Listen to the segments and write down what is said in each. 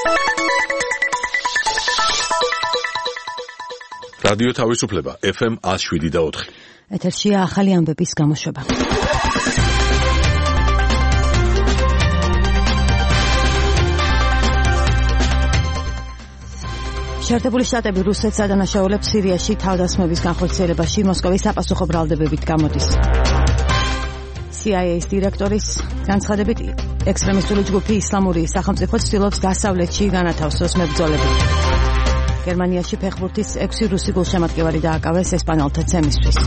რადიო თავისუფლება FM 107.4. ეთერშია ახალი ამბების გამოშვება. შეერთებული შტატები რუსეთს ადანაშაულებს სირიაში თავდასხმების განხორციელებაში მოსკოვის საპასუხო ბრალდებებით გამოდის. CIA-ის დირექტორის განცხადებით ექსტრემისტული ჯგუფი ისლამური სახელმწიფო ცდილობს დასავლეთში განათავსოს მებრძოლები. გერმანიაში ფეხბურთის 6 რუსი გულშემატკივარი დააკავეს ესპანელთა ცემისთვის.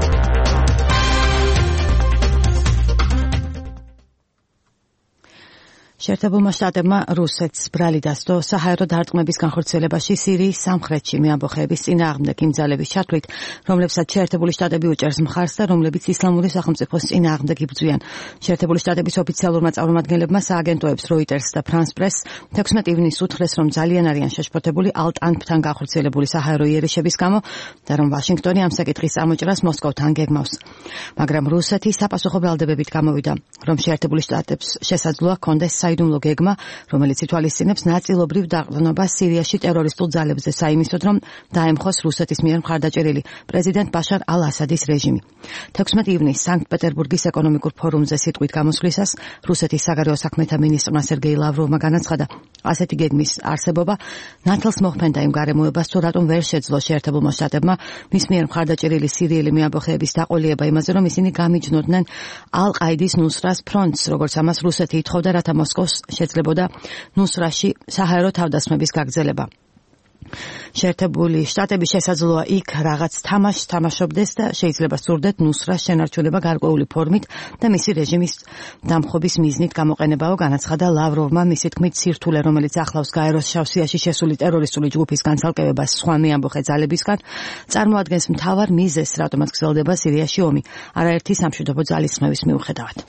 შეერთებულმა შტატებმა რუსეთს ბრალი დასდო საჰაერო დარტყმების განხორციელებაში სირიის სამხრეთში მეამბოხეების წინააღმდეგ იმ ძალების ჩათვლით, რომლებსაც შეერთებული შტატები უჭერს მხარს და რომლებიც ისლამური სახელმწიფოს წინააღმდეგ იბრძვიან. შეერთებული შტატების ოფიციალურმა წარმომადგენლებმა სააგენტოებს Reuters და France Press 16 ივნისს უთხრეს, რომ ძალიან არიან შეშფოთებული ალტ-ანფთან განხორციელებული საჰაერო იერიშების გამო და რომ ვაშინგტონი ამ საკითხის წამოჭრას მოსკოვთან გეგმავს. მაგრამ რუსეთი საპასუხო ბრალდებებით გამოვიდა, რომ შეერთებული შტატებს შესაძლოა ჰქონდეს საიდუმლო გეგმა, რომელიც ითვალისწინებს ნაწილობრივ დაყრდნობას სირიაში ტერორისტულ ძალებზე საიმისოდ, რომ დაემხოს რუსეთის მიერ მხარდაჭერილი პრეზიდენტ ბაშარ ალ-ასადის რეჟიმი. 16 ივნისს სანქტ-პეტერბურგის ეკონომიკურ ფორუმზე სიტყვით გამოსვლისას რუსეთის საგარეო საქმეთა მინისტრმა სერგეი ლავროვმა განაცხადა, ასეთი გეგმის არსებობა ნათელს მოჰფენდა იმ გარემოებას, თუ რატომ ვერ შეძლო შეერთებულმა შტატებმა მის მიერ მხარდაჭერილი სირიელი მეამბოხეების დაყოლება იმაზე, რომ ისინი გამიჯნოდნენ ალ-ყაიდის ნუსრას ფრონტს, როგორც ამას რუსეთი ითხოვდა, რათა მოსკოვს შეძლებოდა ნუსრაში საჰაერო თავდასხმების გაგრძელება. შეერთებული შტატები შესაძლოა იქ რაღაც თამაშს თამაშობდეს და შეიძლება სურდეთ ნუსრას შენარჩუნება გარკვეული ფორმით და მისი რეჟიმის დამხობის მიზნით გამოყენებაო, განაცხადა ლავროვმა. მისი თქმით, სირთულე, რომელიც ახლავს გაეროს შავსიაში შესული ტერორისტული ჯგუფის განცალკევებას სხვა მეამბოხე ძალებისგან, წარმოადგენს მთავარ მიზეზს, რატომაც გრძელდება სირიაში ომი, არაერთი სამშვიდობო ძალისხმევის მიუხედავად.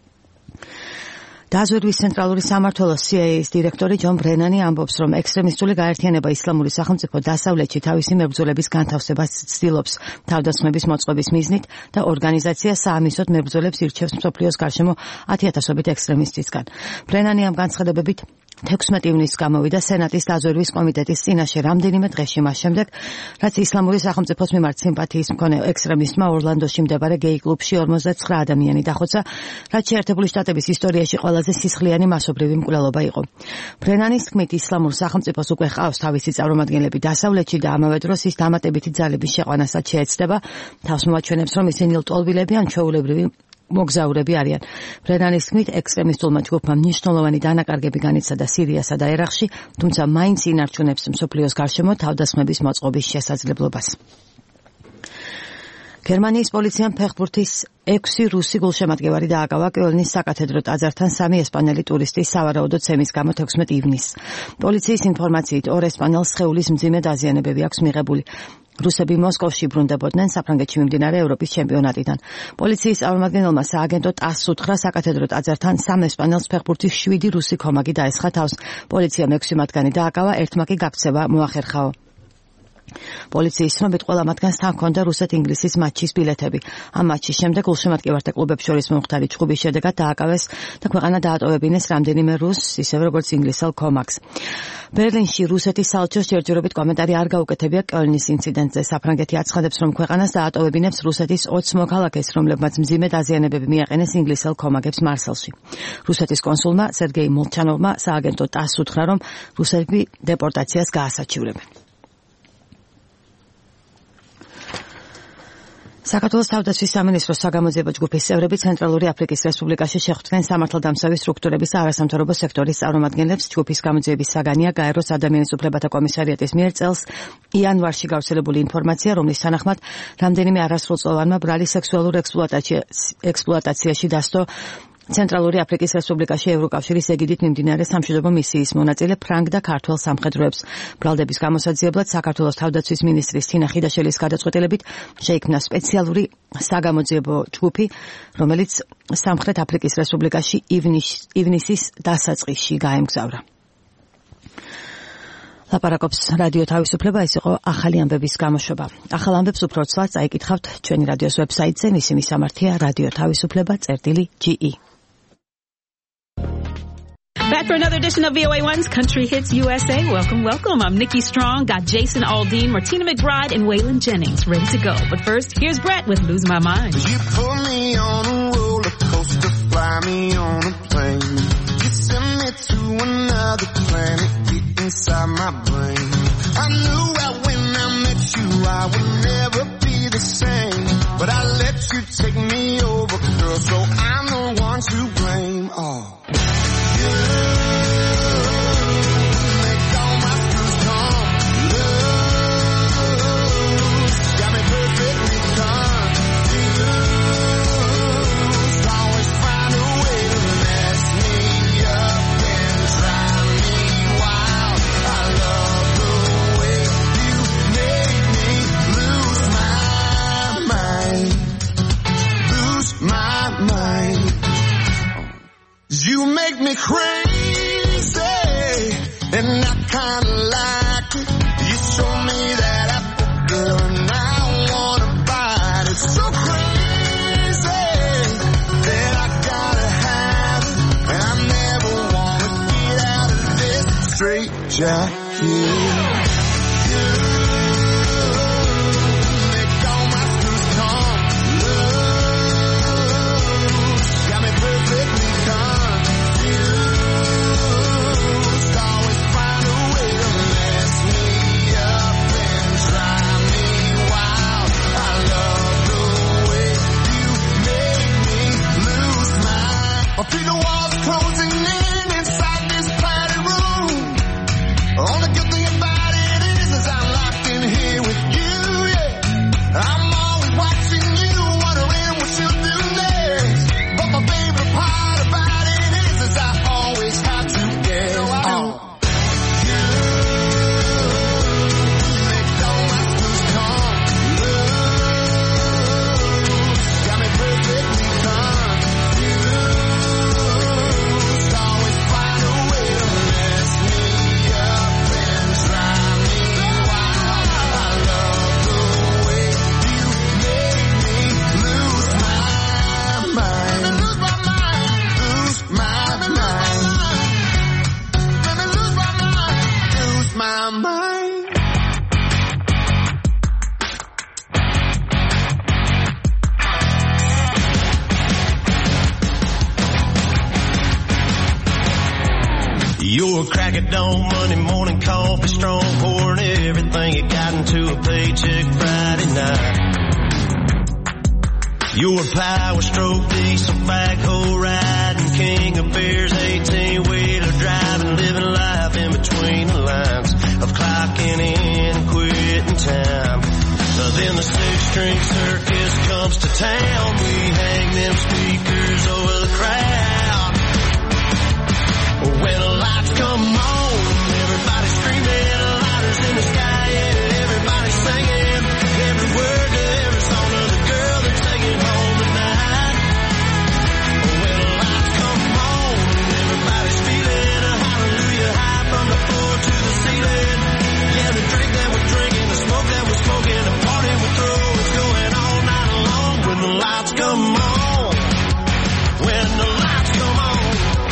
დაზვერვის ცენტრალური სამმართველოს CIA-ის დირექტორი ჯონ ბრენანი ამბობს, რომ ექსტრემისტული გაერთიანება ისლამური სახელმწიფო დასავლეთში თავისი მებრძოლების განთავსებას ცდილობს თავდასხმების მოწყობის მიზნით და ორგანიზაცია საამისოდ მებრძოლებს ირჩევს მსოფლიოს გარშემო 10,000-ობით ექსტრემისტისგან. ბრენანი ამ განცხადებებით 16 ივნისს გამოვიდა სენატის დაზვერვის კომიტეტის წინაშე რამდენიმე დღეში მას შემდეგ, რაც ისლამური სახელმწიფოს მიმართ სიმპათიის მქონე ექსტრემისტმა ორლანდოში მდებარე გეი კლუბში 59 ადამიანი დახოცა, რაც შეერთებული შტატების ისტორიაში ყველაზე სისხლიანი მასობრივი მკვლელობა იყო. ბრენანის თქმით, ისლამურ სახელმწიფოს უკვე ჰყავს თავისი წარმომადგენლები დასავლეთში და ამავე დროს ის დამატებითი ძალების შეყვანასაც შეეცდება, თავს მოაჩვენებს, რომ ისინი ლტოლვილები ან ჩვეულებრივი მოგზაურები არიან. ბრენანის თქმით, ექსტრემისტულმა ჯგუფმა მნიშვნელოვანი დანაკარგები განიცადა სირიასა და ერაყში, თუმცა მაინც ინარჩუნებს მსოფლიოს გარშემო თავდასხმების მოწყობის შესაძლებლობას. გერმანიის პოლიციამ ფეხბურთის 6 რუსი გულშემატკივარი დააკავა კელნის საკათედრო ტაძართან 3 ესპანელი ტურისტის სავარაუდო ცემის გამო 16 ივნისს. პოლიციის ინფორმაციით 2 ესპანელს სხეულის მძიმე დაზიანებები აქვს მიღებული. რუსები მოსკოვში ბრუნდებოდნენ საფრანგეთში მიმდინარე ევროპის ჩემპიონატიდან. პოლიციის წარმომადგენელმა სააგენტო ტასს უთხრა საკათედრო ტაძართან 3 ესპანელს ფეხბურთის 7 რუსი ქომაგი დაესხა თავს. პოლიციამ 6 მათგანი დააკავა, ერთმა კი გაქცევა მოახერხაო. პოლიციის ცნობით ყველა მათგანს თან ჰქონდა რუსეთ-ინგლისის მატჩის ბილეთები. ამ მატჩის შემდეგ გულშემატკივართა კლუბებს შორის მომხდარი ჭუბის შედეგად დააკავეს და ქვეყანა დაატოვებინეს რამდენიმე რუსს, ისევე როგორც ინგლისელ ქომაგს. ბერლინში რუსეთის საელჩოს ჯერჯერობით კომენტარი არ გაუკეთებია კელნის ინციდენტზე. საფრანგეთი აცხადებს, რომ ქვეყანას დაატოვებინებს რუსეთის 20 მოქალაქეს, რომლებმაც მძიმე დაზიანებები მიაყენეს ინგლისელ ქომაგებს მარსელში. რუსეთის კონსულმა სერგეი მოლჩანოვმა სააგენტო ტასს უთხრა, რომ რუსები დეპორტაციას გაასაჩივრებენ. საქართველოს თავდაცვის სამინისტროს საგამოძიებო ჯგუფის წევრები ცენტრალური აფრიკის რესპუბლიკაში შეხვდნენ სამართალდამცავი სტრუქტურების არასამთავრობო სექტორის წარმომადგენლებს. ჯგუფის გამოძიების საგანია გაეროს ადამიანის უფლებათა კომისარიატის მიერ წელს იანვარში გავრცელებული ინფორმაცია, რომლის თანახმად რამდენიმე არასრულწლოვანმა ბრალი სექსუალურ ექსპლუატაციაში დასდო ცენტრალური აფრიკის რესპუბლიკაში ევროკავშირის ეგიდით მიმდინარე სამშვიდობო მისიის მონაწილე ფრანგ და ქართველ სამხედროებს. ბრალდების გამოსაძიებლად საქართველოს თავდაცვის მინისტრის თინა ხიდაშელის გადაწყვეტილებით შეიქმნა სპეციალური საგამოძიებო ჯგუფი, რომელიც სამხრეთ აფრიკის რესპუბლიკაში ივნისის დასაწყისში გაემგზავრა. ლაპარაკობს რადიო თავისუფლება, ეს იყო ახალი ამბების გამოშვება. ახალ ამბებს უფრო ცვლად წაიკითხავთ ჩვენი რადიოს ვებსაიტზე, მისი მისამართია რადიო თავისუფლება.ge. Back for another edition of VOA1's Country Hits USA. Welcome, welcome. I'm Nikki Strong. Got Jason Aldean, Martina McBride, and Waylon Jennings ready to go. But first, here's Brett with Lose My Mind. You put me on a roller coaster, fly me on a plane. You send me to another planet, get inside my brain. I knew that when I met you, I would never be the same. But I let you take me over, girl, so I'm the one to blame. Oh. You make me crazy, and I kinda like it. You show me that apple, girl, and I wanna bite it. So crazy that I gotta have it, and I never wanna get out of this straight jacket. I feel the walls closing in inside this padded room. All the good thing about it is I'm locked in here with you, yeah. I'm always watching you, wondering what you'll do next. But my favorite part about it is I always have to guess. You're a crack at dawn, Monday morning coffee, strong pouring everything you got into a paycheck Friday night. You're a power stroke, diesel backhoe riding, king of beers, 18-wheeler driving, living life in between the lines of clocking in and quitting time. Then the six-string circus comes to town. We hang them speakers over the crowd. When the lights come on, everybody's screaming, lighters in the sky, yeah, everybody's singing every word to every song of the girl they're taking home tonight. When the lights come on, everybody's feeling a hallelujah high from the floor to the ceiling. Yeah, the drink that we're drinking, the smoke that we're smoking, the party we throw is going all night long. When the lights come on, when the lights come on.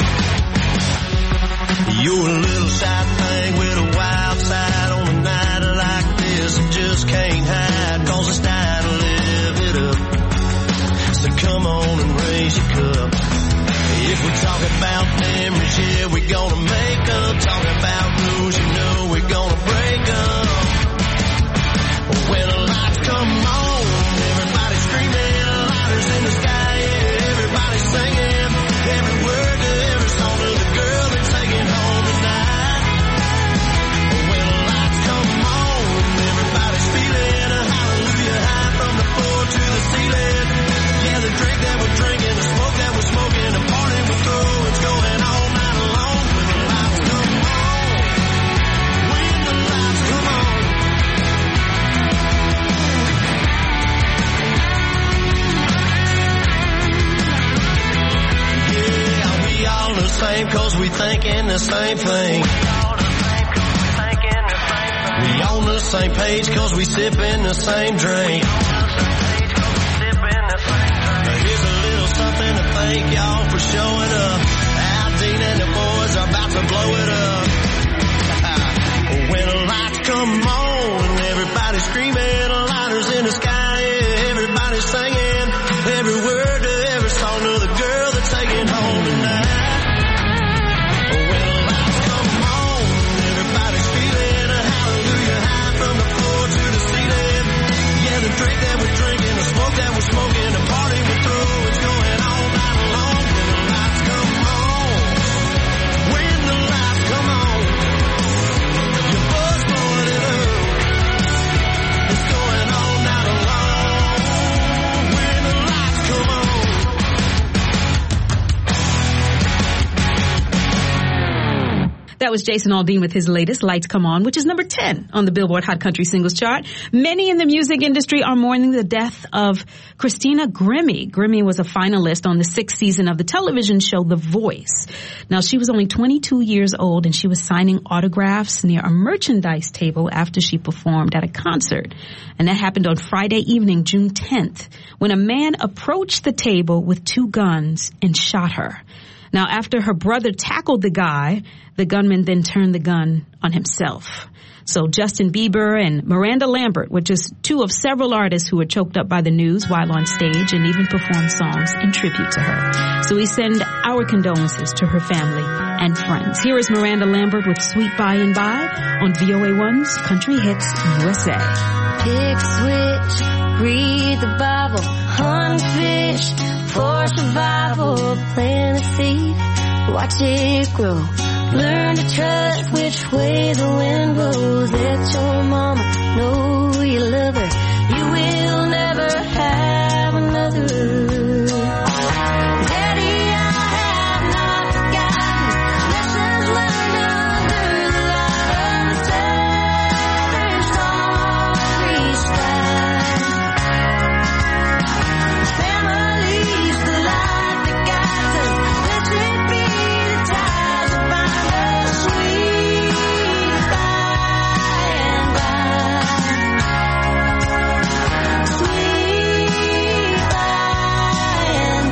You're a little shy thing with a wild side on a night like this. I just can't hide, cause it's time to live it up. So come on and raise your cup. If we talk about memories, yeah, we're gonna make up. Talk about rules, you know we're gonna break up. When the lights come on, everybody's screaming, lighters in the sky, yeah, everybody's singing every word to every song of the girl they're taking home tonight. When the lights come on, everybody's feeling a hallelujah high from the floor to the ceiling. Yeah, the drink that we're drinking, the smoke that we're smoking, the party we throw, it's going all night long. When the lights come on, when the lights come on. Same cause we thinking the same thing. We on the same page cause we sipping the same drink. Here's a little something to thank y'all for showing up. Aldine and the boys are That was Jason Aldean with his latest, Lights Come On, which is number 10 on the Billboard Hot Country Singles Chart. Many in the music industry are mourning the death of Christina Grimmie. Grimmie was a finalist on the 6th season of the television show The Voice. Now, she was only 22 years old, and she was signing autographs near a merchandise table after she performed at a concert. And that happened on Friday evening, June 10th, when a man approached the table with 2 guns and shot her. Now, after her brother tackled the guy, the gunman then turned the gun on himself. So Justin Bieber and Miranda Lambert were just 2 of several artists who were choked up by the news while on stage and even performed songs in tribute to her. So we send our condolences to her family and friends. Here is Miranda Lambert with Sweet By and By on VOA1's Country Hits USA. Pick a switch, read the Bible, hunt fish for survival, plant a seed, watch it grow. Learn to trust which way the wind blows. Let your mama know you love her. You will never have another. Daddy, I have not forgotten lessons learned under the light of the southern starry sky. Family's the light that guides us. Blessed be the ties that bind us. Sweet by and by. Sweet by and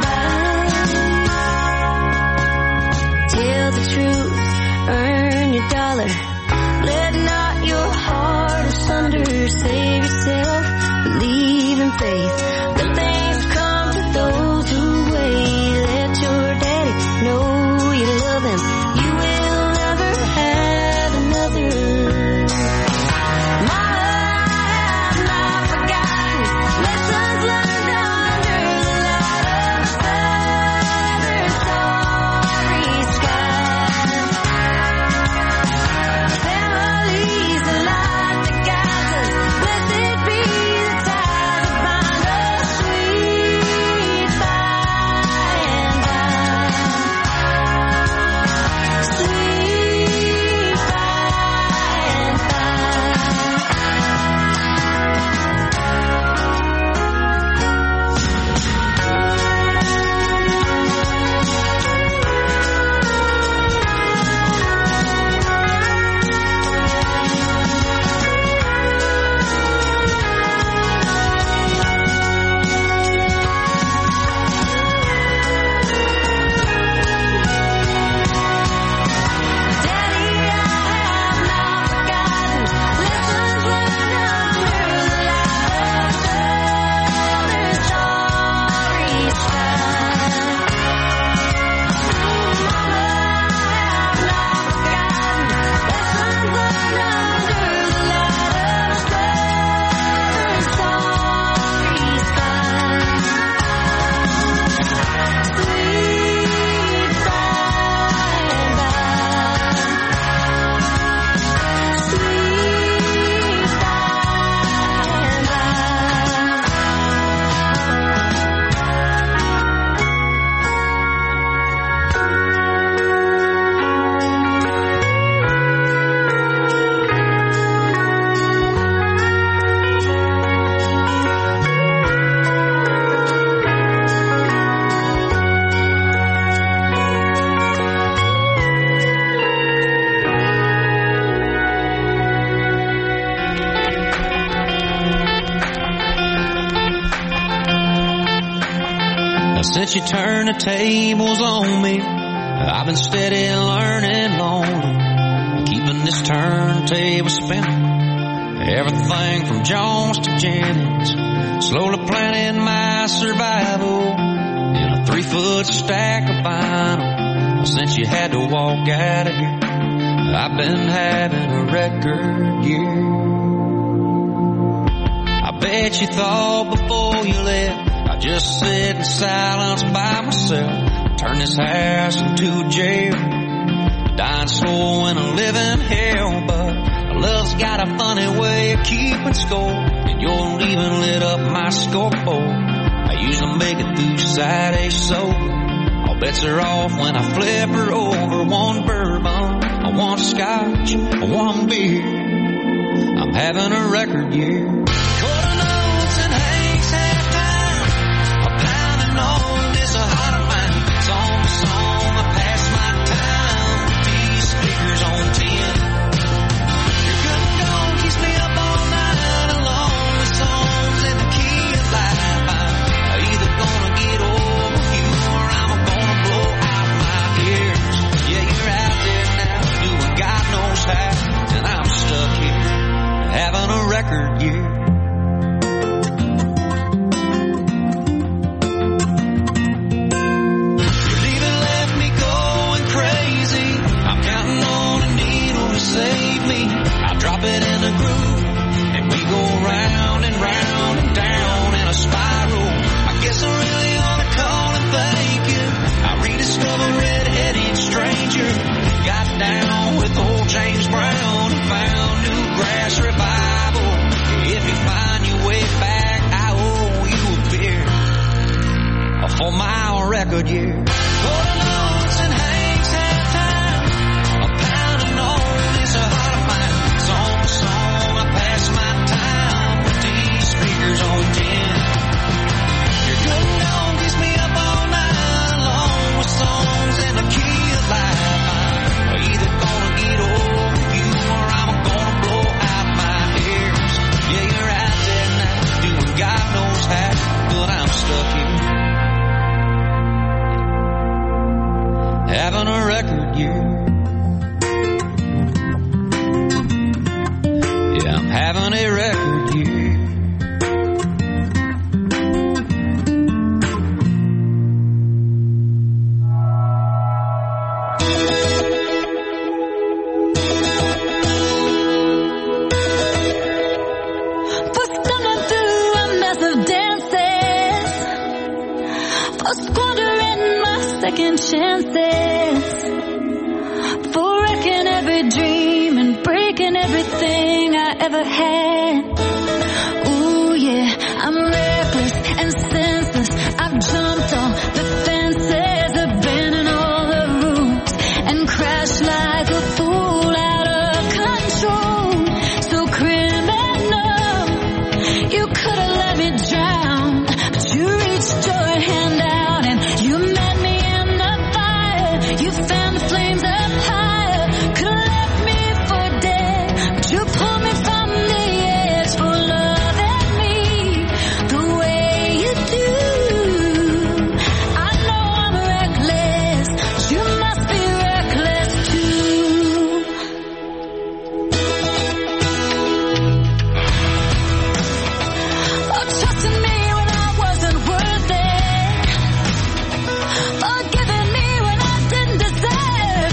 by. Tell the truth, earn your dollar. Let not your heart asunder. Save yourself, believe in faith. Let things come to those who wait. Let your daddy know you love him. You will never have another. Mama, I have not forgotten lessons learned under the light of southern starry sky. Family's the light that guides us. Blessed be the ties that bind us. Sweet by and by. Sweet by and by. Daddy, I have not forgotten lessons learned under the light of southern starry sky. Mama, I have not forgotten lessons learned under the light of southern starry sky. Sweet by and by. Sweet by and by. Now since you turned the tables on me, I've been steady learning lonely, keeping this turntable spinning. Everything from Jones to Jennings, slowly planning my survival in a 3-foot stack of vinyl. Since you had to walk out of here, I've been having a record year. I bet you thought before you left I'd just sit in silence by myself, turn this house into a jail, dying slow in a living hell. But love's got a funny way of keeping score, and you're even lit up my scoreboard. I usually make it through side A sober. All bets are off when I flip her over. One bourbon, one record year. Quarter notes and Hank's halftime. A pounding on this a heart of mine. Song to song, I pass my time. These speakers on 10. Your good and gone keeps me up all night along with songs in the key of life. I'm either gonna get over you or I'm gonna blow out my ears. Yeah, you're out there now doing God knows how, and I'm stuck here having a record year. Your leaving left me going crazy. I'm counting on a needle to save me. I drop it in a groove and we go round and round and down in a spiral. I guess I really ought to call and thank you. I rediscovered Red-Headed Stranger. Got down with old James Brown and found new grass revival. If you find your way back, I owe you a beer for my record year. Quarter notes and Hank's halftime. A pounding on is a heart of mine. Song to song, I pass my time with these speakers on 10. Your good and gone keeps me up all night along with songs in the key of life. I'm either gonna get over you or I'm gonna blow out my ears. Yeah, you're out there now doing God knows how, but I'm stuck here having a record year. Yeah, I'm having a record year. For stumbling through a mess of dances, for squandering my second chances, for wrecking every dream and breaking everything I ever had. Ooh yeah, I'm reckless and senseless. I've jumped on the fences, abandoned all the rules, and crashed like a fool out of control. So criminal, you could have let me drown, but you reached your hand out and you met me in the fire. You fanned the flames up higher, could have left me for dead, but you pulled me from the edge for loving me the way you do. I know I'm reckless, but you must be reckless too. Oh, trusting me when I wasn't worth it, forgiving me when I didn't deserve.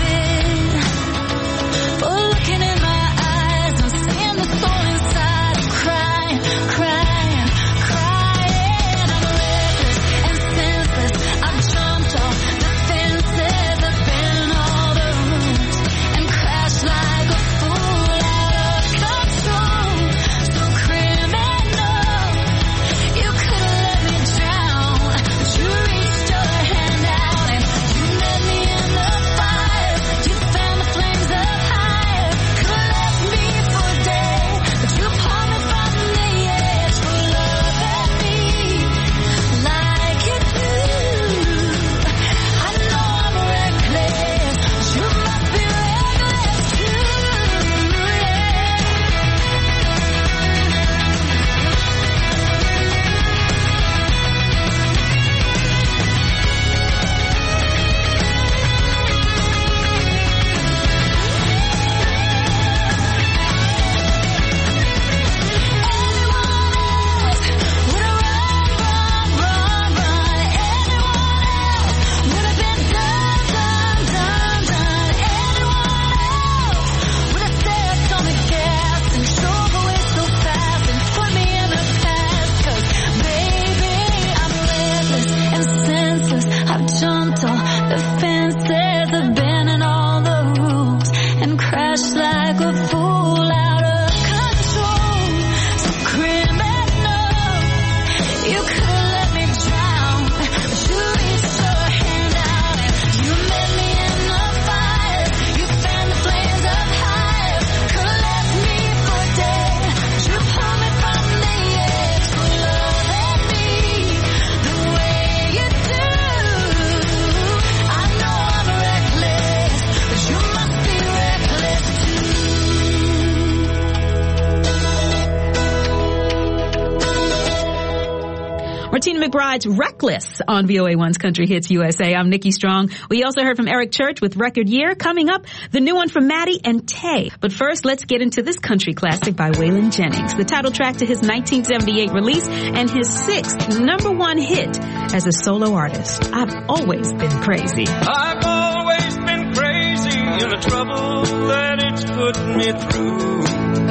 Martina McBride's Reckless on VOA1's Country Hits USA. I'm Nikki Strong. We also heard from Eric Church with Record Year. Coming up, the new one from Maddie and Tay. But first, let's get into this country classic by Waylon Jennings, the title track to his 1978 release and his 6th #1 hit as a solo artist. I've always been crazy. I've always been crazy in the trouble that it's put me through.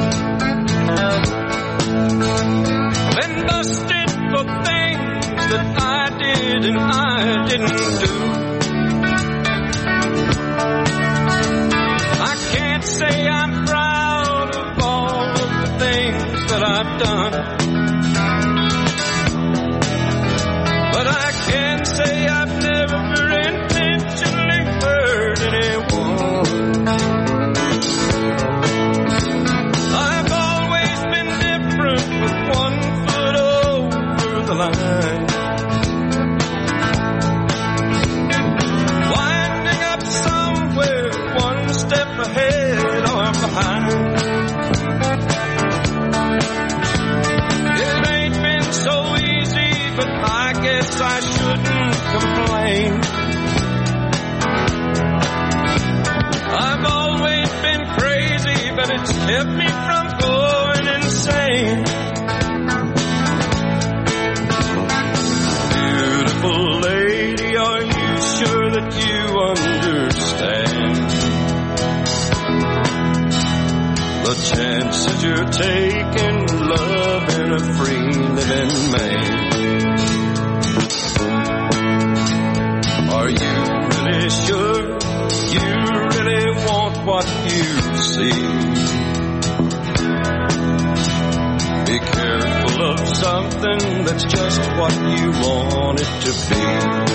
Been busted for things that I did and I didn't do. I can't say I'm proud of all of the things that I've done, but I can say I've never intentionally hurt anyone. I've always been different with one foot over the line, winding up somewhere one step ahead or behind. It ain't been so easy, but I guess I shouldn't complain. I've always been crazy, but it's kept me from going insane. Beautiful lady, are you sure that you understand the chances you're taking, loving a free living man? Are you really sure you really want what you see? Be careful of something that's just what you want it to be.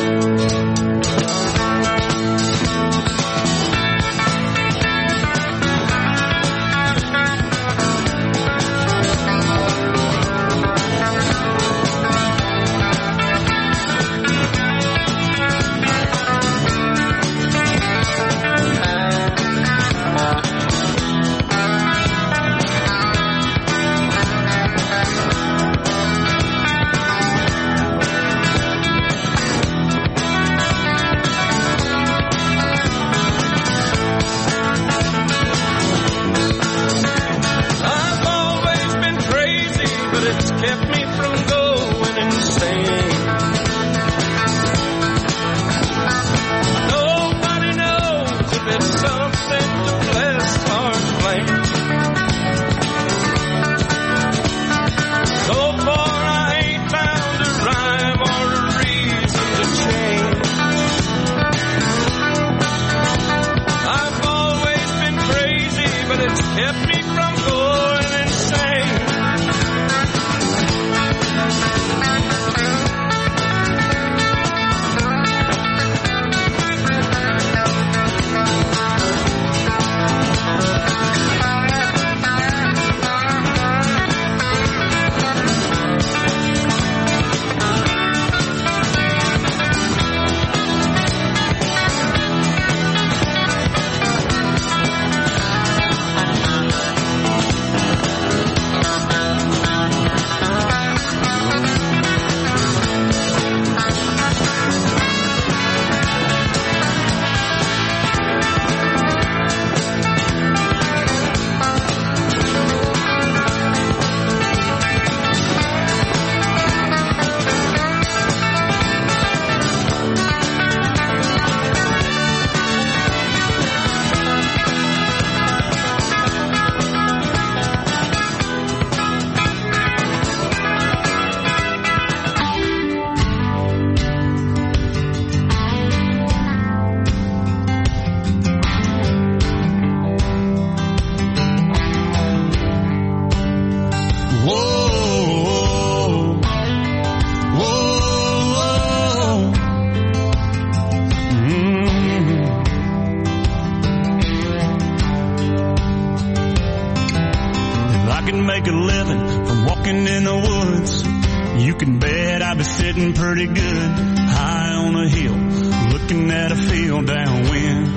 Pretty good, high on a hill, looking at a field downwind.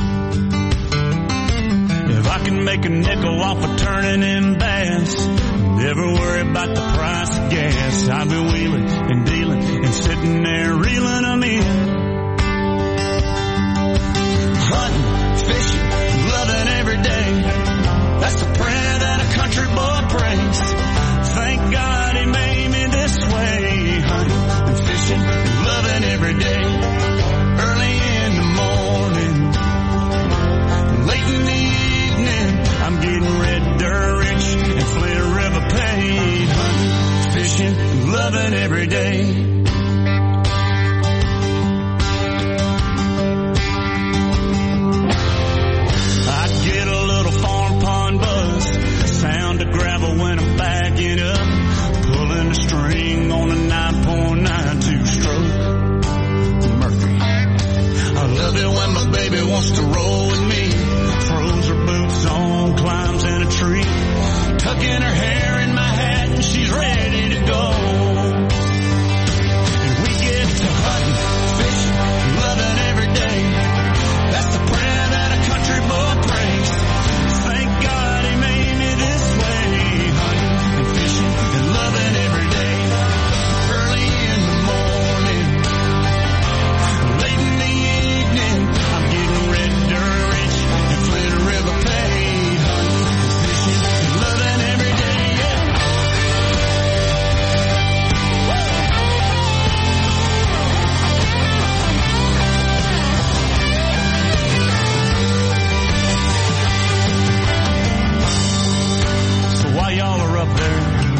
If I can make a nickel off of turning in bass, never worry about the price of gas. I've been wheeling and dealing and sitting there reeling them in. Hunting, fishing, loving every day. That's the prayer that a country boy prays. Thank God he made me this way. Hunting and fishing, loving every day. Early in the morning, late in the evening, I'm getting red dirt rich and Flint River paid. Hunting, fishing, loving every day. When I'm backing up, pulling the string on a 9.92 stroke Mercury. I love it when my baby wants to roll with me, throws her boots on, climbs in a tree, tucking her hair in my hat and she's ready to go. And we get to hunting, fishing, loving every day. That's the prayer that a country boy prays. Thank God he made me this way. And loving every day. Early in the morning, late in the evening, I'm getting red dirt rich and Flint River paid. Hunting and fishing and loving every day, yeah. So while y'all are up there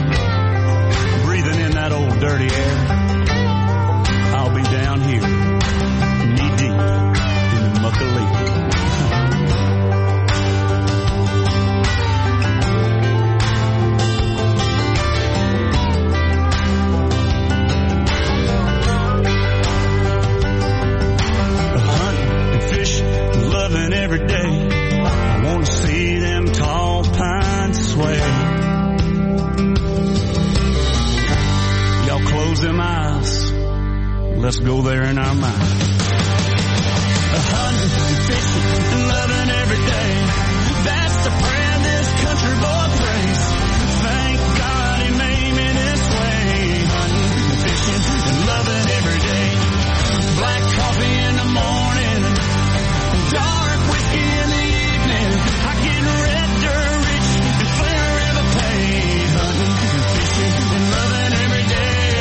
that old dirty air, I'll be down here, knee deep in the muckaloo. Hunting and fishing, loving every day. I want to see them tall pines sway. Close them eyes. Let's go there in our mind. Hunting and fishing and loving every day. That's the prayer this country boy prays. Thank God he made me this way. Hunting and fishing and loving every day. Black coffee in the morning, dark whiskey in the evening. I get red dirt rich and Flint River paid. Hunting and fishing and loving every day.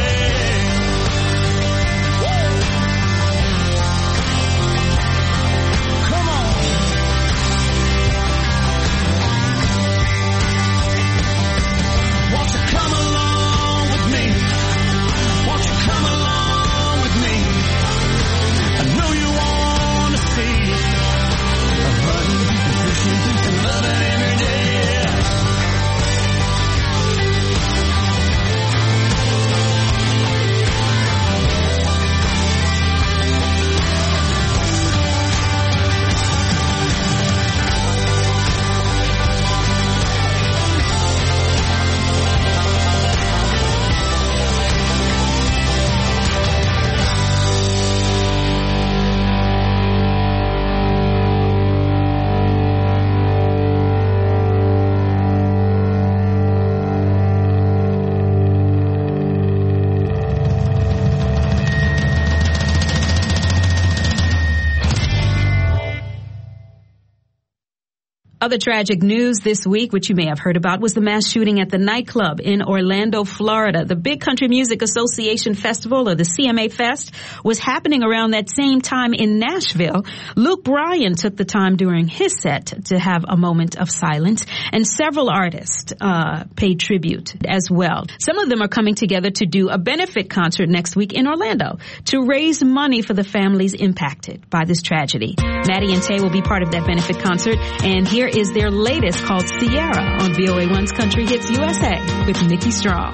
Other tragic news this week, which you may have heard about, was the mass shooting at the nightclub in Orlando, Florida. The Big Country Music Association Festival, or the CMA Fest, was happening around that same time in Nashville. Luke Bryan took the time during his set to have a moment of silence, and several artists paid tribute as well. Some of them are coming together to do a benefit concert next week in Orlando to raise money for the families impacted by this tragedy. Maddie and Tay will be part of that benefit concert, and here is their latest called Sierra on VOA1's Country Hits USA with Nikki Strong.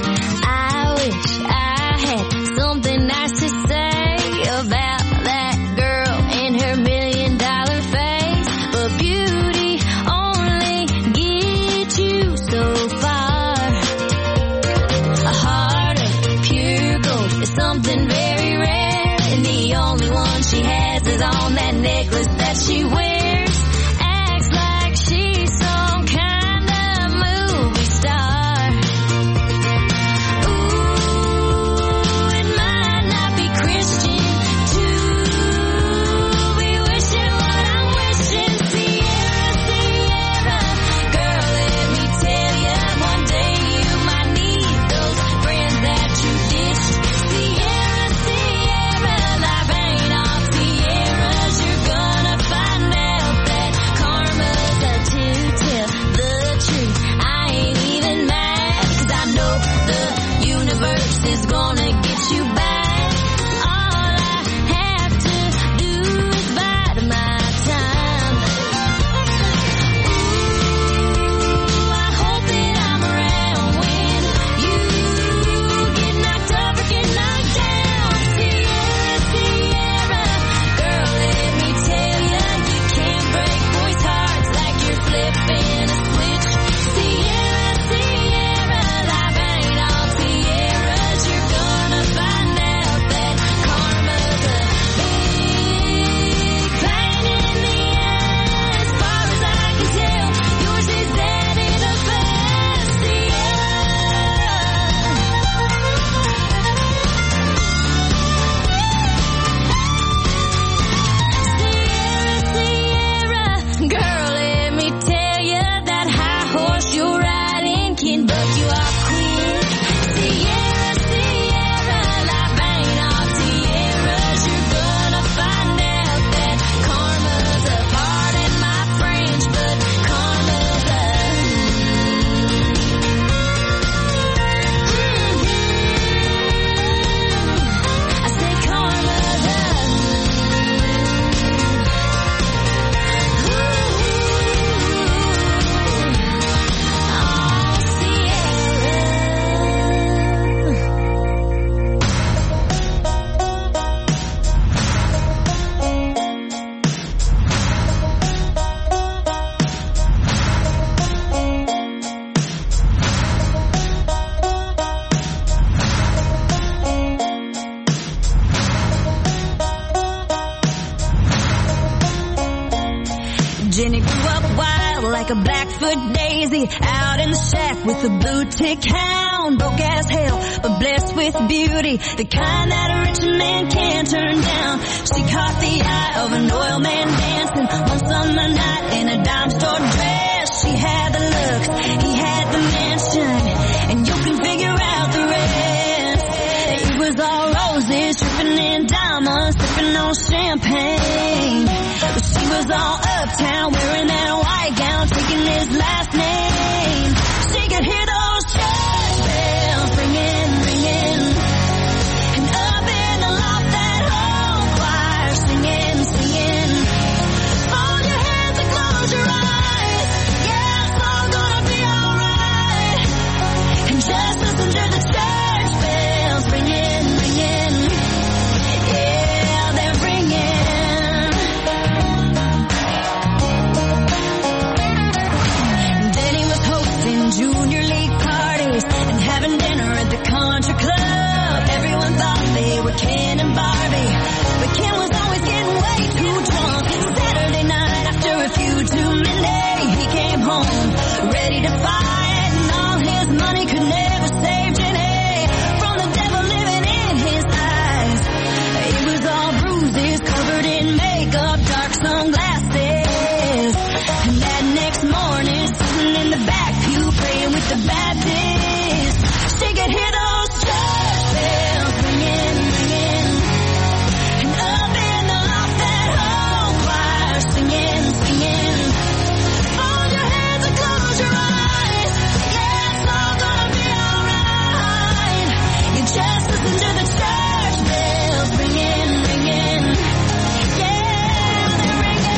I wish I had something nice to say about that girl and her $1 million face, but beauty only gets you so far. A heart of pure gold is something very rare, and the only one she has is on that necklace that she wears. Ooh, Jenny grew up wild like a Blackfoot daisy, out in the shack with a blue tick hound. Broke as hell, but blessed with beauty, the kind that a rich man can't turn down. She caught the eye of an oil man dancing one summer night in a dime store dress. She had the looks, he had the mansion, and you can figure out the rest. It was all roses, dripping in diamonds, sipping on champagne. But she was all uptown, wearing that white gown, taking his last name. She could hear those church bells ringing, ringing, and up in the loft that whole choir singing, singing. Fold your hands and close your eyes, yeah, it's all gonna be alright. And just listen to the church bells ringing, ringing, yeah, they're ringing. Junior league parties and having dinner at the country club. Everyone thought they were Ken and Barbie, but Ken was always getting way too drunk. Saturday night after a few too many, he came home ready to fight, and all his money could never save Jenny from the devil living in his eyes. It was all bruises, covered in makeup, dark sunglasses, and that next morning sitting in the back pew praying with the Baptist, she could hear those church bells ringing, ringing, and up in the loft that whole choir singing, singing. Fold your hands and close your eyes, yeah, it's all gonna be alright. You just listen to the church bells ringing, ringing, yeah, they're ringing.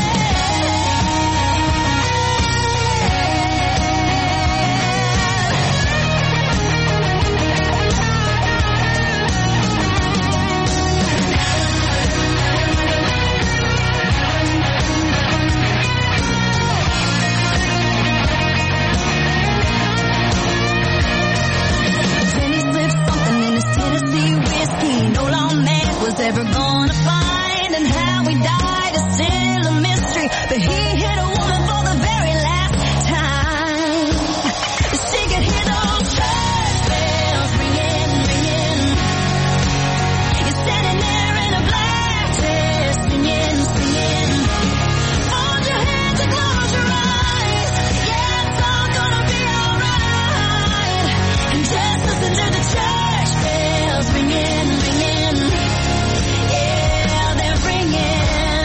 Jenny slipped something in his Tennessee whiskey no lawman was ever gonna find, and how he died is still a mystery, but he hit a woman for the very last time. She could hear those church bells ringing, ringing. You're standing there in a black dress, singing, singing. Hold your hands and close your eyes, yeah, it's all gonna be alright. And just listen to the church bells ringing, ringing, yeah, they're ringing.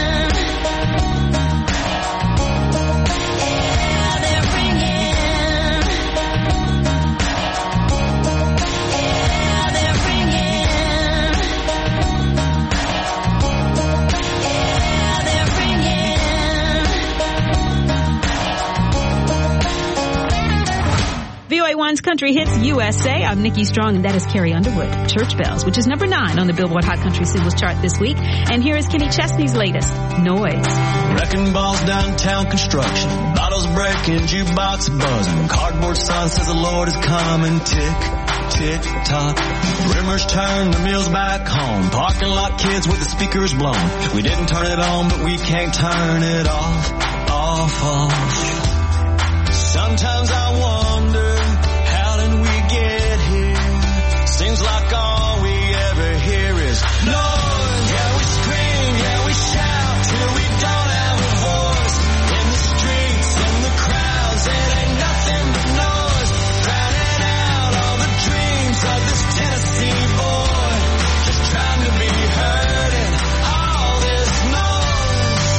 Yeah, they're ringing. Yeah, they're ringing. Yeah, they're ringing. VOA1's Country Hits USA. I'm Nikki Strong, and that is Carrie Underwood, Church Bells, which is number 9 on the Billboard Hot Country Singles Chart this week. And here is Kenny Chesney's latest, Noise. Wrecking balls, downtown construction, bottles breaking, jukebox buzzing, cardboard sign says the Lord is coming, tick, tick, tock. Rimmers turn, the mill's back home, parking lot kids with the speakers blown. We didn't turn it on, but we can't turn it off, off, off. Sometimes I wonder, how did we get here? Seems like all we ever hear is noise. Yeah, we scream, yeah, we shout, till we don't have a voice. In the streets, in the crowds, it ain't nothing but noise. Drowning out all the dreams of this Tennessee boy. Just trying to be heard in all this noise.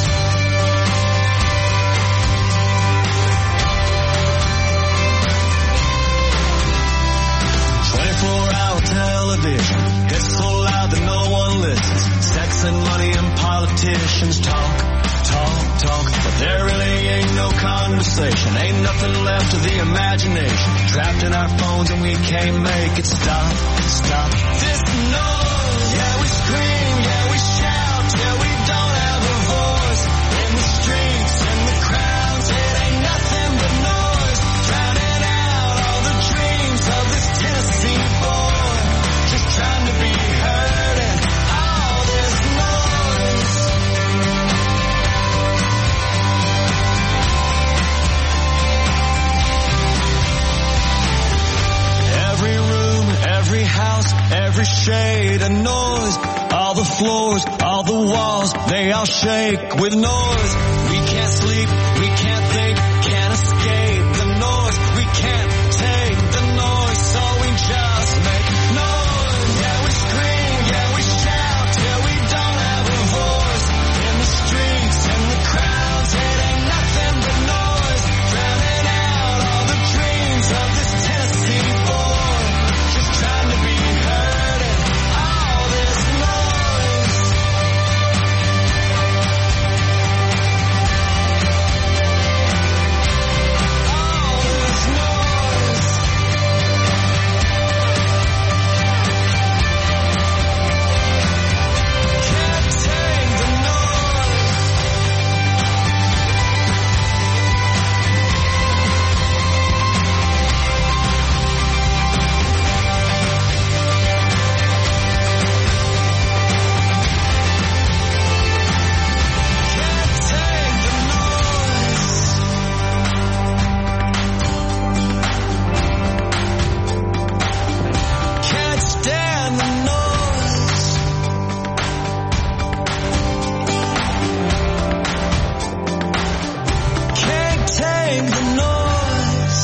24-hour television, it's so loud that no one listens. Sex and money and politicians talk, talk, talk, but there really ain't no conversation. Ain't nothing left of the imagination. Trapped in our phones and we can't make it stop, stop. This noise, yeah, we scream, yeah, we shout, till we don't have a voice. In the streets, in the crowds, it ain't nothing but noise. Drowning out all the dreams of this Tennessee boy. Just trying to be heard in all this noise. trade a noise. All the floors, all the walls, they all shake with noise. We can't sleep, we can't think, can't escape the noise. We can't take the noise, so we just make noise. Yeah, we scream, yeah, we shout till we don't have a voice. In the streets, in the crowds, it ain't nothing but noise. Drowning out all the dreams of this Tennessee boy. Just trying to be heard in all this noise. All this noise. Can't take the noise. Can't take the noise. Can't stand the noise. Can't take the noise.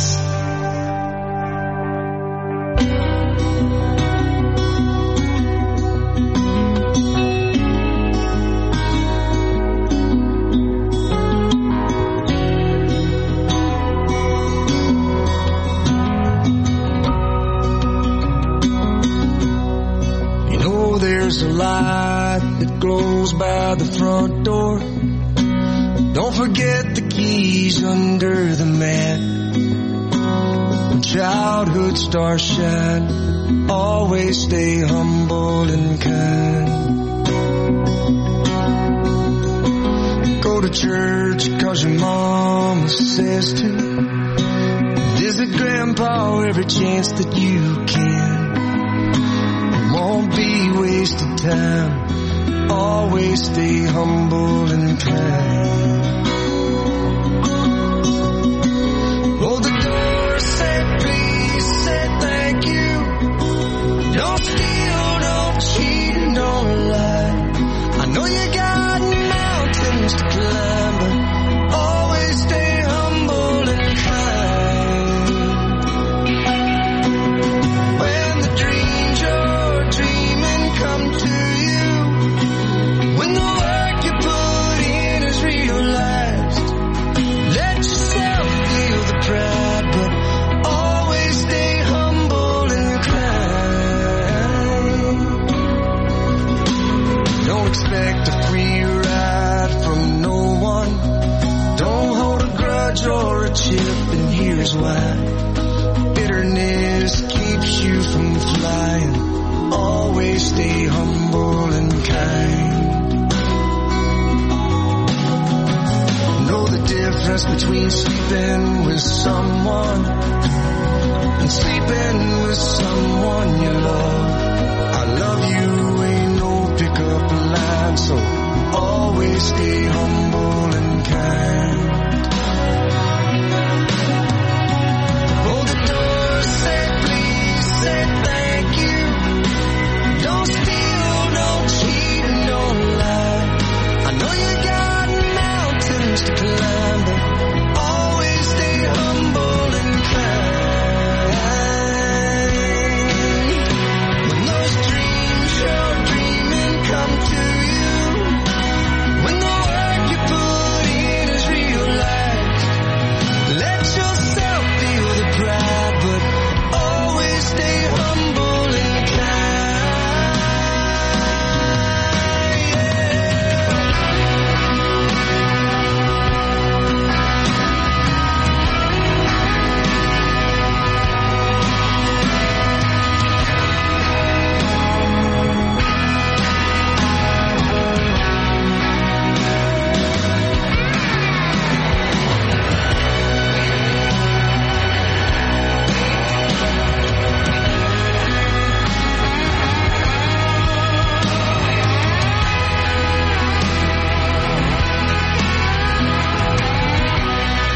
You know there's a light that glows by the front door. Don't forget the keys under the mat. When childhood stars shine, always stay humble and kind. Go to church 'cause your mama says to. Visit grandpa every chance that you can. It won't be wasted time. Always stay humble and kind. Hold the door, say please, say thank you. Don't steal, don't cheat, and don't lie. I know you got mountains to climb, but always stay humble and kind. When the dreams you're dreaming come to you, when the work you put in is realized, let yourself feel the pride, but always stay humble and kind. Don't expect a free ride from no one. Don't hold a grudge or a chip, and here's why. Bitterness keeps you from flying. Always stay humble and kind. Know the difference between sleeping with someone and sleeping with someone you love. I love you ain't no pickup line, so always stay humble and kind. Hold the door, say please, say thank you. Don't steal, don't cheat, and don't lie. I know you got mountains to climb, but always stay humble and kind. When those dreams you're dreaming come to you, when the work you put in is realized, let yourself feel the pride, but always stay humble and kind.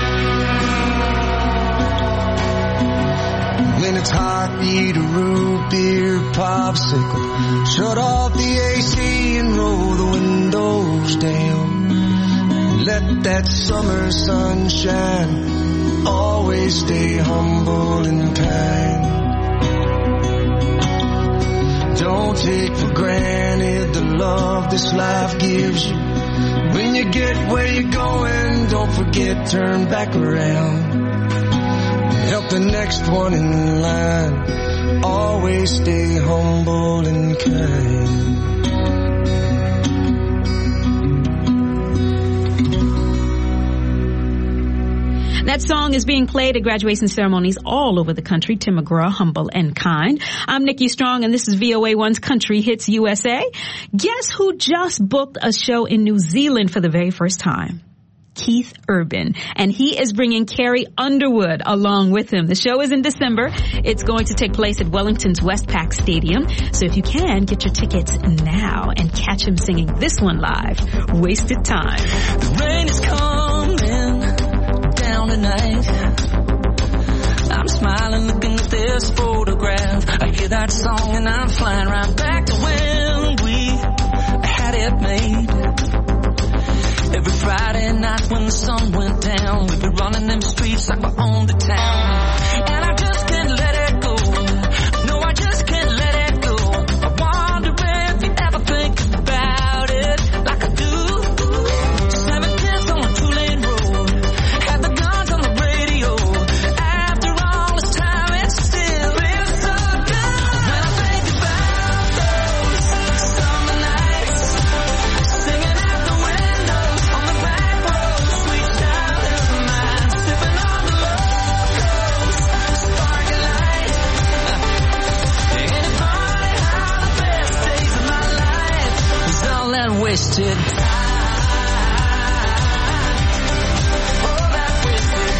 When it's hot, eat a root beer popsicle. Shut off the AC and roll the windows down. Let that summer sun shine. Always stay humble and kind. Don't take for granted the love this life gives you. When you get where you're going, don't forget, turn back around. Help the next one in line. Always stay humble and kind. That song is being played at graduation ceremonies all over the country. Tim McGraw, Humble and Kind. I'm Nikki Strong, and this is VOA1's Country Hits USA. Guess who just booked a show in New Zealand for the very first time? Keith Urban, and he is bringing Carrie Underwood along with him. The show is in December. It's going to take place at Wellington's Westpac Stadium. So if you can, get your tickets now and catch him singing this one live, Wasted Time. The rain is coming down tonight. I'm smiling looking at this photograph. I hear that song and I'm flying right back to when we had it made. Every Friday night when the sun went down, we'd be running them streets like we owned the town. And I just can't let it go. No, I just can't let it go. I wonder if you ever think about it like I do. 7 kids on a 2-lane road, had the guns on the radio. After all this time, it still feels so good. When I think about those summer nights, singing out the windows on the back road, sweet childhood of mine, sipping on the locals, sparking lights. Ain't it funny how the best days of my life was all that wasted time? All that wasted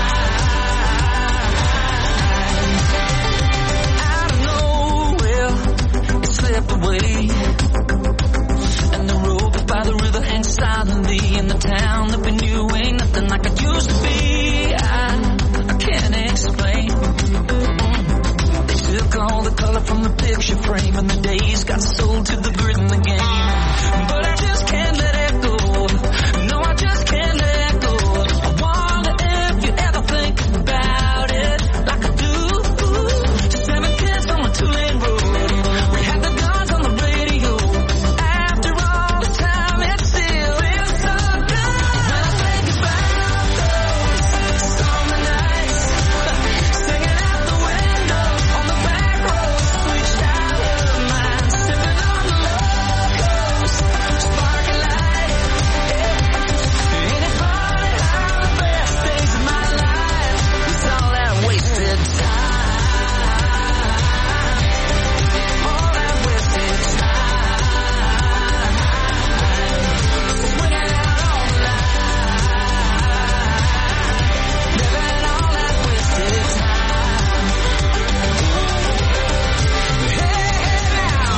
time. Out of nowhere, it slipped away. And the road by the river hangs silently in the town that we knew ain't nothing like it used to be. I can't explain. They took all the color from the picture frame and the days got sold to the grit in the game. But I just can't let it go. No, I just can't let it go. I wonder if you ever think about it like I do. 7 kids on a 2-lane road. We had the guns on the radio. After all the time, it still feels so good. When I think about those summer nights, singing out the window on the back road, sweet childhood of mine, sipping on the locals, sparking light. Ain't it funny how the best days of my life was all that wasted time? All that wasted time. Swinging out all the light, living all that wasted time. Hey, now.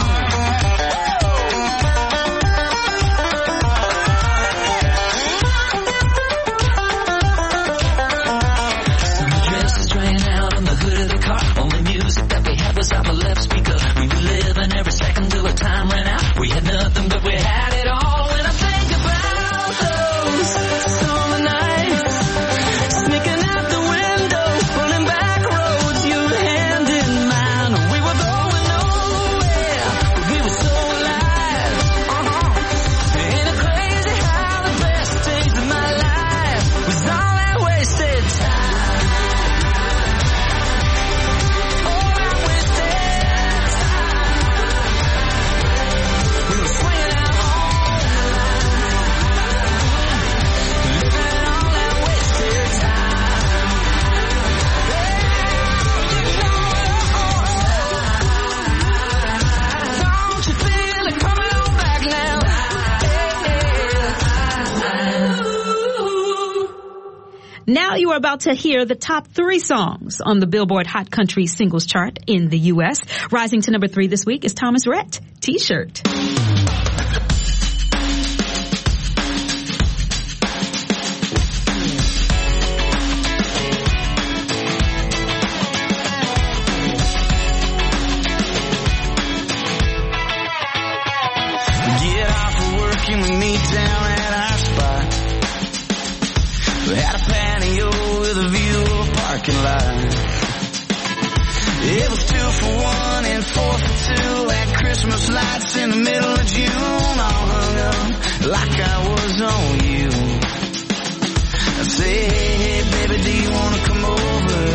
Summer dresses ran out on the hood of the car. Only music that we had was out the left speaker. We were living every second till the time ran out. We had nothing but we had it all. When I think about those summer nights, sneaking out the window, pulling back roads, your hand in mine. We were going nowhere, but we were so alive. Ain't it crazy how the best days of my life was all that wasted time? All that wasted time. We were swinging out all the light, living all that wasted time. Don't you feel it coming on back now? Now you are about to hear the top 3 songs on the Billboard Hot Country Singles Chart in the U.S. Rising to number 3 this week is Thomas Rhett, T-Shirt. patio with a view of a parking lot. It was 2 for $1 and 4 for $2 at Christmas lights in the middle of June, all hung up like I was on you. I say, hey, baby, do you wanna come over?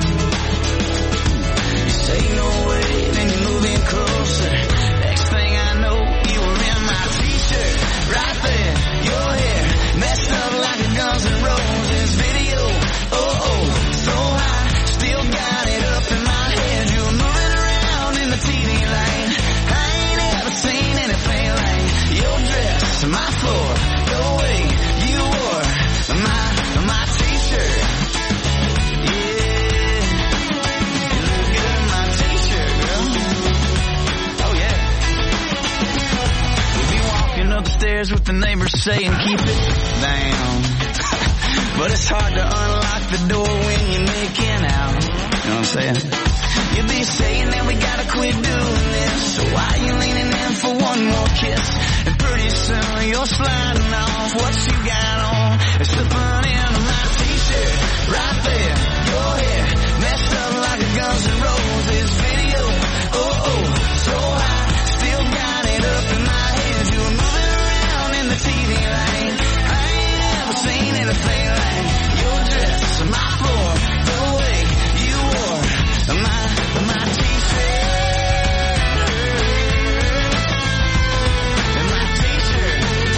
You say no way, then you move in closer. Next thing I know, you were in my t-shirt, right there, your hair messed up like a Guns N' Roses video. Oh, so high, still got it up in my head. You were moving around in the TV light. I ain't ever seen anything like your dress, my floor, the way you wore my t-shirt. Yeah, you look good in my t-shirt, girl. Oh yeah. We'll be walking up the stairs with the neighbors saying keep it down. But it's hard to unlock the door when you're making out. You know what I'm saying? You'll be saying that we gotta quit doing this. So why you leaning in for one more kiss? And pretty soon you're sliding off what you got on and slipping into my t-shirt. Right there, your hair messed up like a Guns N' Roses video. Oh, so high, still got it up in my head. You were moving around in the TV light. I ain't ever seen anything like your dress, my floor, the way you wore my t-shirt. And my t-shirt.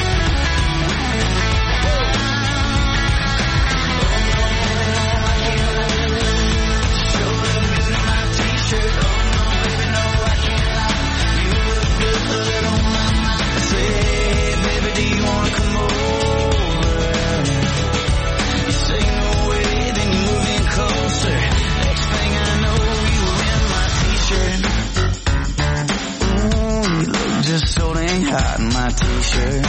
Show look good in my t-shirt. Oh no, baby, no, I can't lie. You look good on my mind. I say, hey, baby, do you wanna come over? You say no way, then you move in closer. Next thing I know, you were in my t-shirt. Ooh, you look just so dang hot in my t-shirt.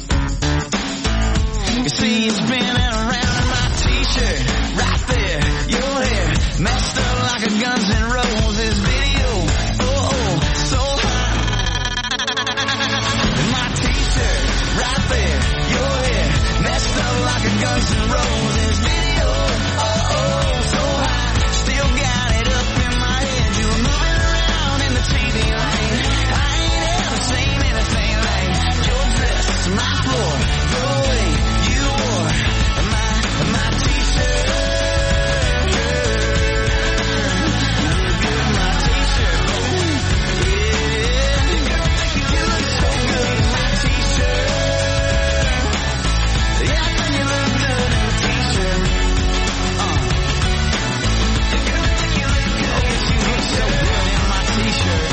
You see, you spinning around in my t-shirt. Right there, your hair messed up like a Guns N' Roses video. Oh, so hot in my t-shirt. Right there, your hair messed up like a Guns N' Roses video. Oh, so high, still got it up in my head. You were moving around in the TV light. I ain't ever seen anything like your dress, my floor, the way you wore my t-shirt. You look good in my t-shirt. Yeah, you look so good in my t-shirt. Yeah, I think you look good in a t-shirt. You look so good in my t-shirt.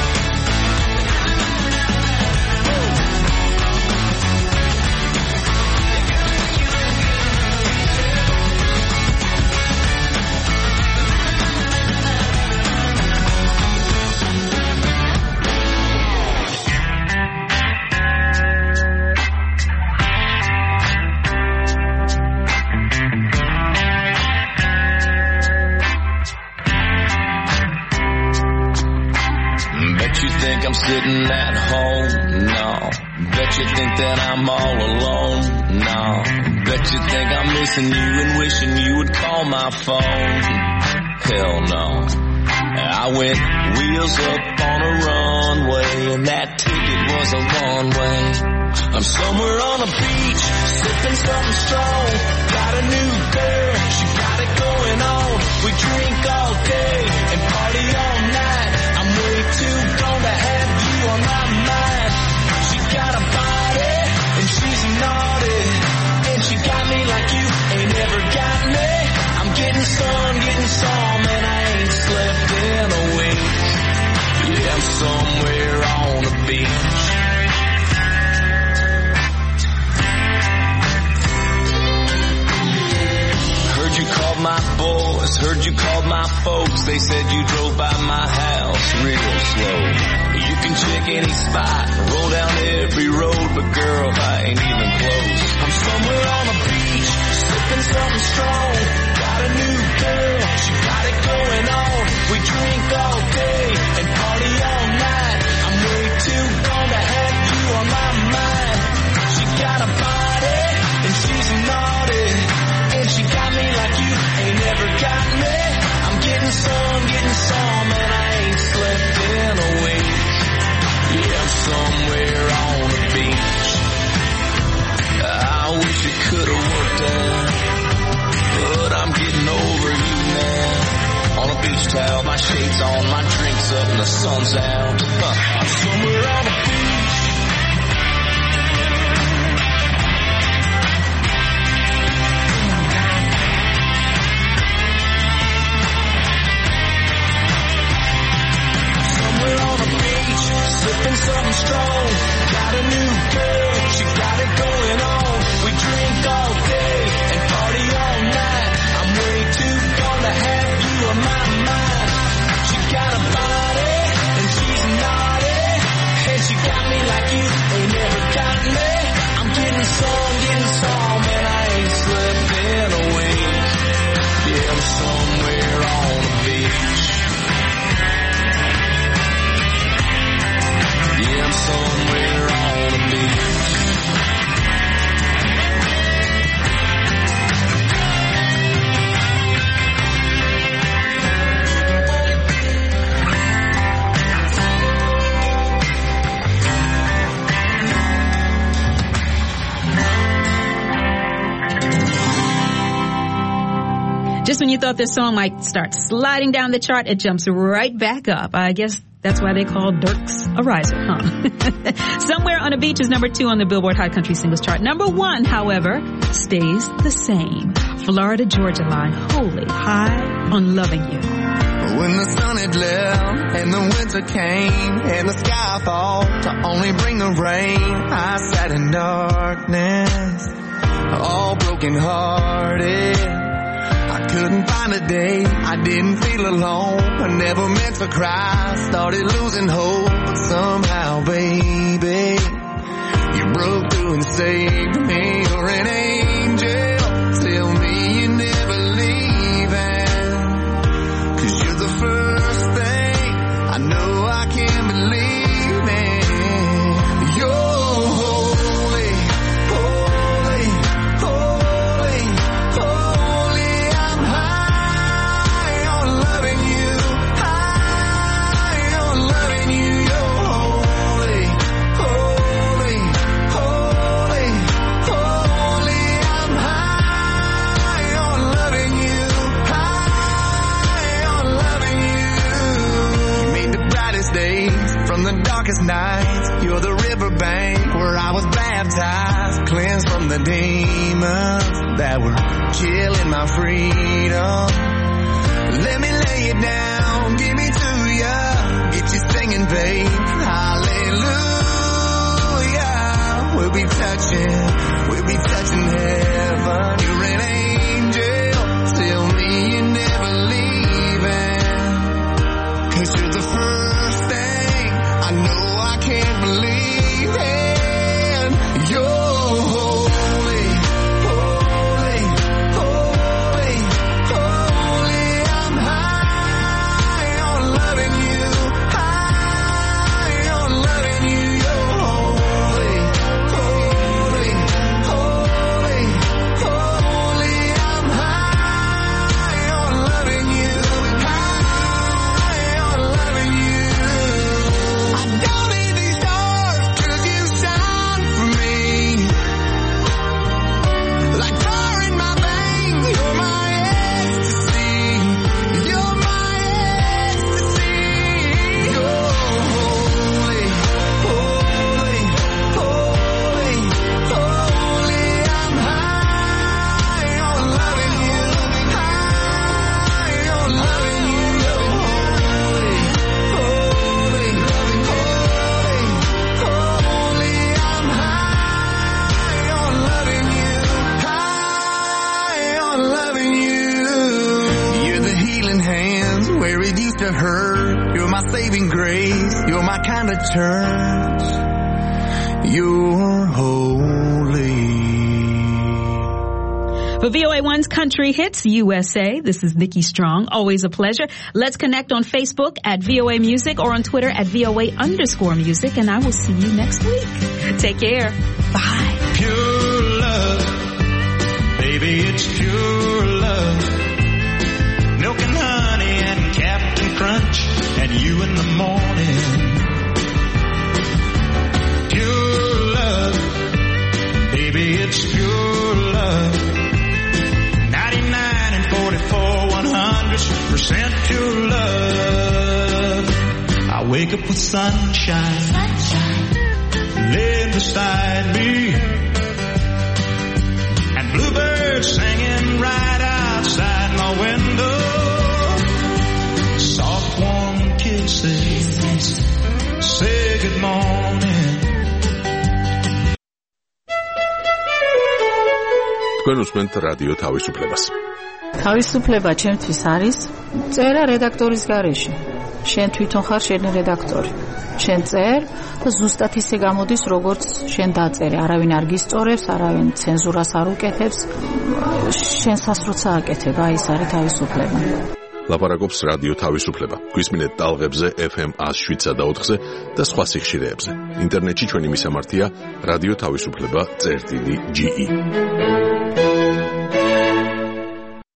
Bet you think I'm sitting at home? No. Bet you think that I'm all alone? No. Bet you think I'm missing you and wishing you would call my phone? Hell no. I went wheels up on a runway and that ticket was a long way. I'm somewhere on a beach, sipping something strong. Got a new girl, she got it going on. We drink all day and party all night. I'm way too gone to have you on my mind. She got a body and she's naughty, and she got me like you ain't ever got me. I'm getting some, and I ain't slept in a week. Yeah, I'm somewhere on the beach. Heard you called my boys, heard you called my folks. They said you drove by my house real slow. You can check any spot, roll down every road, but girl, I ain't even close. I'm somewhere on a beach, sipping something strong. Got a new girl, she got it going on. We drink all day and party all night. I'm way too gone to have you on my mind. She got a body and she's naughty, and she shades on, my drink's up and the sun's out. I'm somewhere on the beach. Somewhere on the beach, sipping something strong. Got a new girl, she got it going on. We drink all day and party all night. I'm way too gone to have you on my mind. She got a body and she's naughty, and she got me like you ain't never got me. I'm getting some, and I ain't slept in a week. Yeah, I'm somewhere on the beach. Yeah, I'm somewhere on the beach. Just when you thought this song might start sliding down the chart, it jumps right back up. I guess that's why they call Dierks a riser, huh? Somewhere on a Beach is number 2 on the Billboard Hot Country Singles Chart. Number 1, however, stays the same. Florida Georgia Line, Holy, High on Loving You. When the sun had left and the winter came and the sky thought to only bring the rain, I sat in darkness, all broken hearted. I couldn't find a day, I didn't feel alone. I never meant to cry, started losing hope. But somehow, baby, you broke through and saved me. You're an angel, tell me you're never leaving. 'Cause you're the first thing I know I can believe in. You're holy, holy, holy, holy. I'm high on loving you, high on loving you. You're holy, holy, holy, holy. I'm high on loving you, high on loving you. You made the brightest days from the darkest nights. You're the riverbank where I was baptized, cleansed from the demons that were killing my freedom. Let me lay it down, give me to ya, get you singing, babe. Hallelujah. We'll be touching heaven. You're an angel, tell me you're never leaving. 'Cause you're the first thing I know I can't believe in. You're holy, holy, holy, holy. I'm high on loving you, high on loving you. You're holy, holy, holy, holy. I'm high on loving you, high on loving you. I don't need these stars 'cause you shine for me. Like fire in my veins, you're my ecstasy. You're my ecstasy. You're holy, holy, holy, holy. I'm high on loving you, high on loving you. You're holy, holy, holy, holy. I'm high on loving you, high on loving you. You're the healing hands where it used to hurt. You're my saving grace. You're my kind of church. You're holy. For VOA1's Country Hits USA, this is Nikki Strong. Always a pleasure. Let's connect on Facebook at VOA Music or on Twitter at VOA_music, and I will see you next week. Take care. Bye. Pure love, baby, it's pure love. Milk and honey and Captain Crunch and you in the morning. Pure love, baby, it's pure love. 99 and 44 100% pure love. wake up with sunshine, laying beside me, and bluebirds singing right outside my window. Soft warm kisses say good morning. თქვენ უსმენთ რადიო თავისუფლებას. თავისუფლება ჩემთვის არის წერა რედაქტორის გარეშე. შენ თვითონ ხარ შენი რედაქტორი. შენ წერ და ზუსტად ისე გამოდის, როგორც შენ დაწერე. არავინ არ გისწორებს, არავინ ცენზურას არ უკეთებს. შენ სასროცა აკეთებ, აი ეს არის თავისუფლება. ლაპარაკობს რადიო თავისუფლება. გვისმინეთ ტალღებზე FM 107.4-ზე და სხვა სიხშირეებზე. ინტერნეტში ჩვენი მისამართია რადიო თავისუფლება.ge.